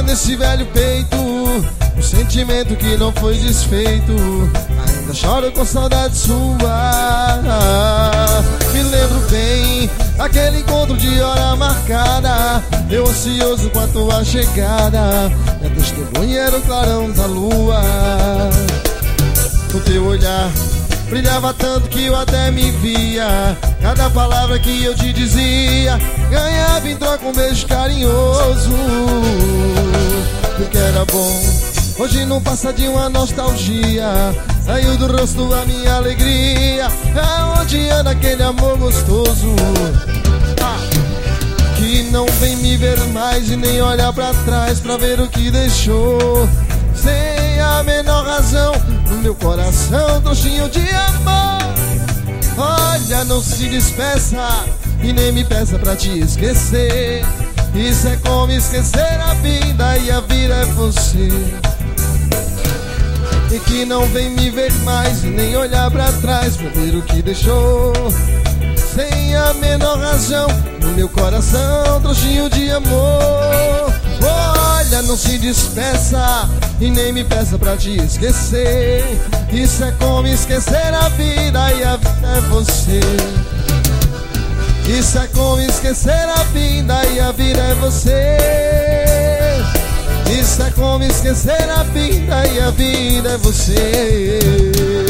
nesse velho peito um sentimento que não foi desfeito. Ainda choro com saudade sua. Me lembro bem aquele encontro de hora marcada, eu ansioso com a tua chegada. Minha testemunha era o clarão da lua. O teu olhar brilhava tanto que eu até me via. Cada palavra que eu te dizia ganhava em troca um beijo carinhoso. Porque era bom, hoje não passa de uma nostalgia. Saiu do rosto a minha alegria. Aonde anda aquele amor gostoso que não vem me ver mais e nem olhar pra trás pra ver o que deixou. Sem a menor razão no meu coração, trouxinho de amor. Olha, não se despeça e nem me peça pra te esquecer. Isso é como esquecer a vida, e a vida é você. E que não vem me ver mais e nem olhar pra trás pra ver o que deixou. Sem a menor razão no meu coração, trouxinho de amor. Olha, não se despeça e nem me peça pra te esquecer. Isso é como esquecer a vida, e a vida é você. Isso é como esquecer a vida, e a vida é você. Isso é como esquecer a vida, e a vida é você.